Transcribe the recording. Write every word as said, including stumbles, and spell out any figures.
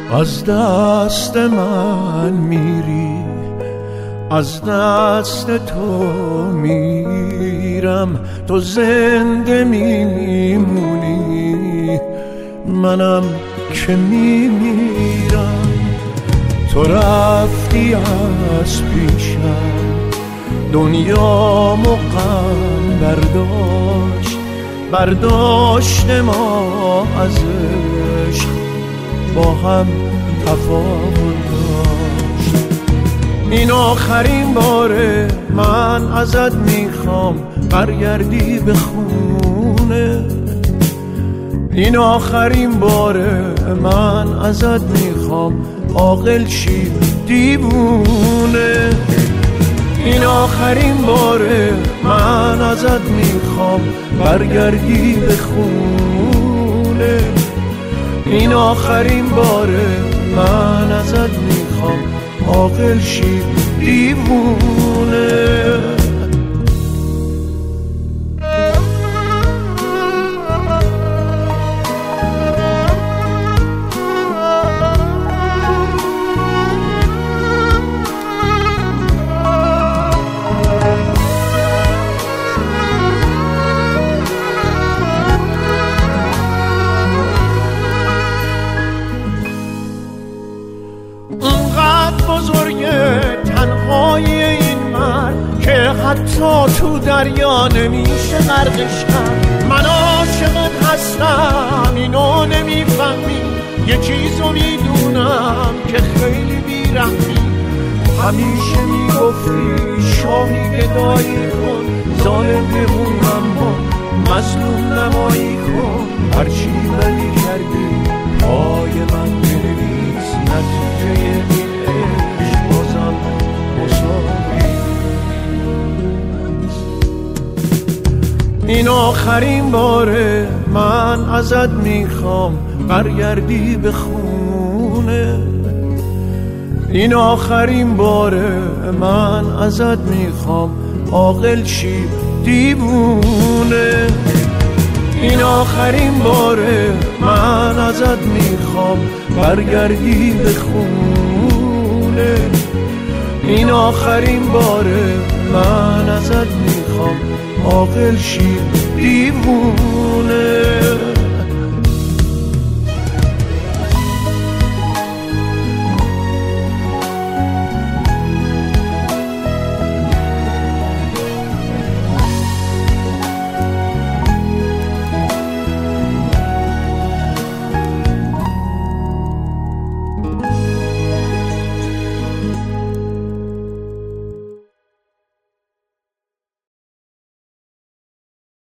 از دست من میری، از دست تو میرم، تو زنده میمونی منم که میمیرم. تو رفتی از پیشم دنیامو غم برداشت، برداشت ما از عشق با هم تفاوت داشت. این آخرین باره من ازت میخوام برگردی به خونه، این آخرین باره من ازت میخوام عاقل شی دیوونه. این آخرین باره من ازت میخوام برگردی به خونه، این آخرین باره من ازت میخوام عاقل شی دیوونه. بزرگه تنهایی این مرد که حتی تو دریا نمیشه غرقش کرد. من عاشقت هستم اینو نمیفهمی، یه چیزو میدونم که خیلی بیرحمی. همیشه میگفتی شاهی گدایی کن، ظالم بمون اما مظلوم نمایی کن. هرچی ولی کردی پای من بنویس، نتیجه این این آخرین باره من ازت میخوام برگردی به خونه، این آخرین باره من ازت میخوام عاقل شی دیوونه. این آخرین باره من ازت میخوام برگردی به خونه، این آخرین باره من ازت میخوام عاقل شی دیوونه.